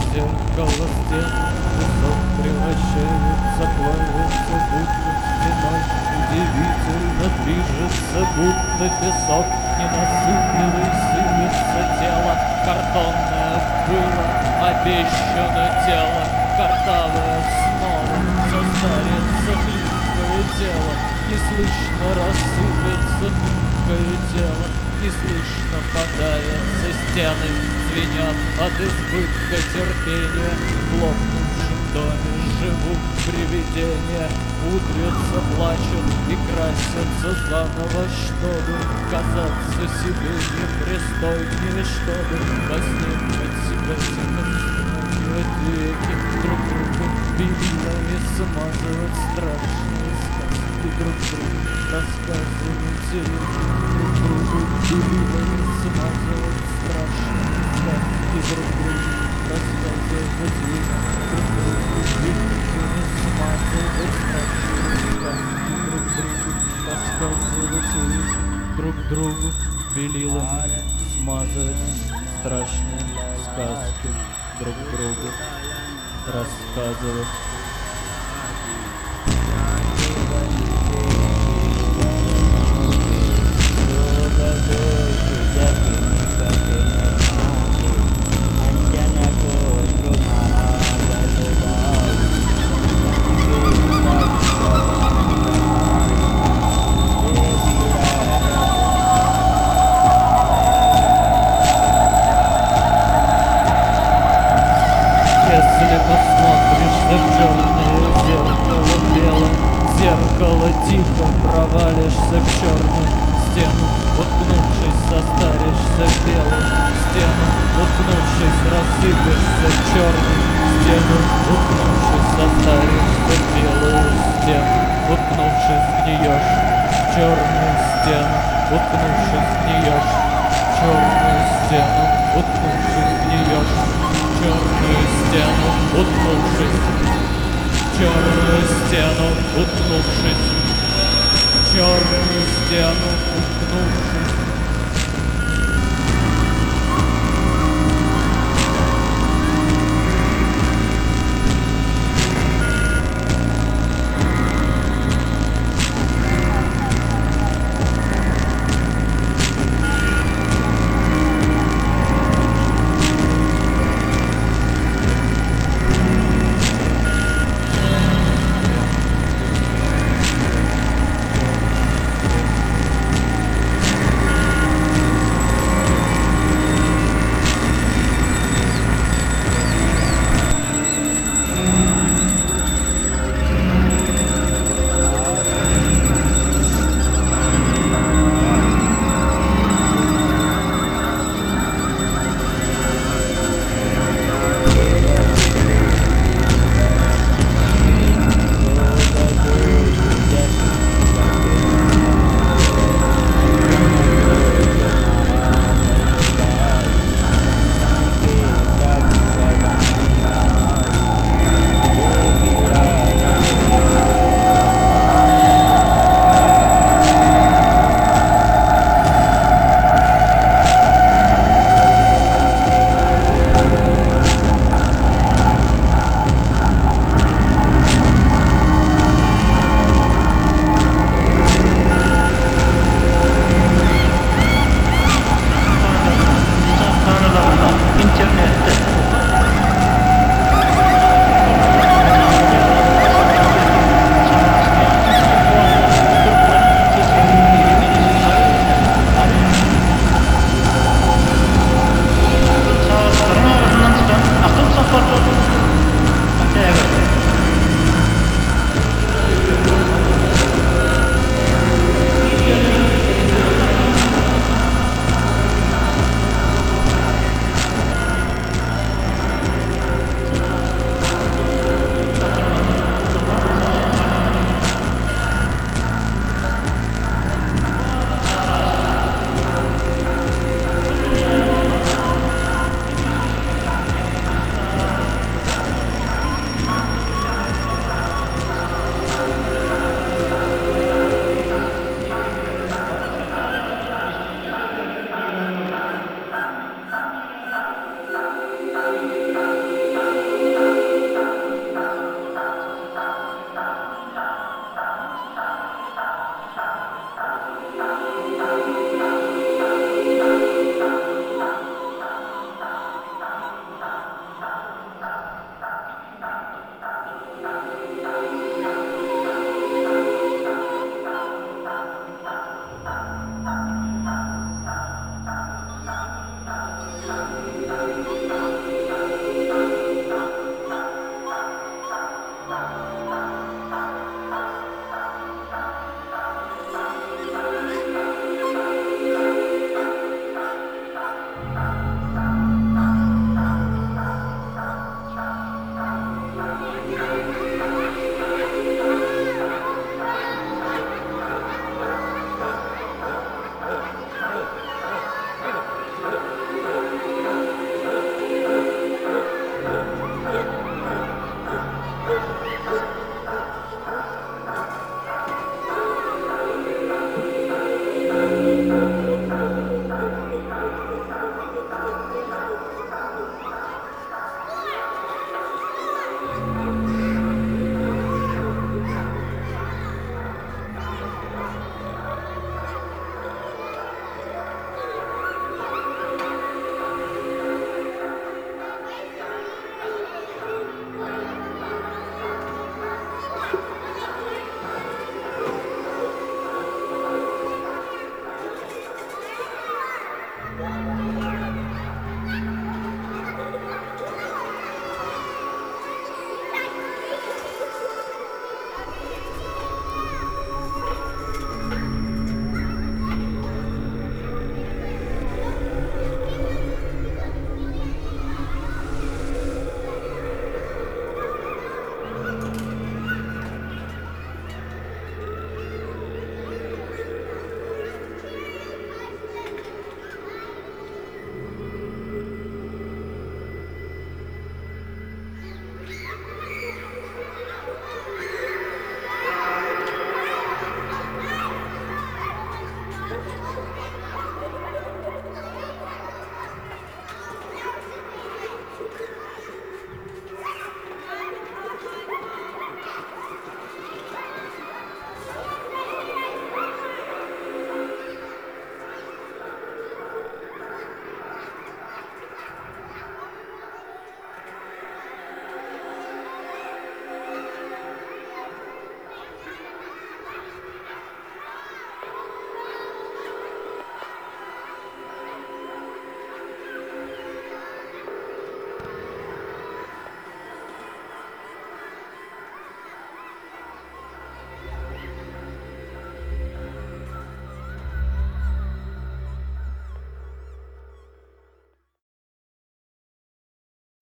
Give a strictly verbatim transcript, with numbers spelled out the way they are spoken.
зеркало стен, песок превращается, плавится, будто стеной. Удивительно движется, будто песок ненасытливый, сыпется тело. Картонное было обещано тело, картавое снова состарится хлипкое тело. Неслышно рассыпется хлипкое тело, неслышно подавятся стены, звенят от избытка терпения. В лопнувшем доме живут привидения, пудрятся, плачут и красятся заново, чтобы казаться себе непристойнее, чтобы во сне от себя стимулировать веки, друг другу белилами смазывать страшные сказки, друг другу рассказывать веки, друг другу белилами смазывать страшные сказки, друг другу рассказывать веки, друг другу белилами смазывать страшные сказки, друг другу рассказывать веки, друг другу белилами смазывать страшные сказки, друг другу рассказывать. Если посмотришься в черное зеркало белое, зеркало тихо провалишься в черную стену, уткнувшись, состаришься в белую стену, уткнувшись, рассыпешься в черную стену, уткнувшись, состаришься в белую стену, уткнувшись, гниешь в черную стену, уткнувшись, гниешь в черную стену, уткнувшись, гниешь черную стену, уткнувшись, черную стену, уткнувшись, черную стену, уткнувшись.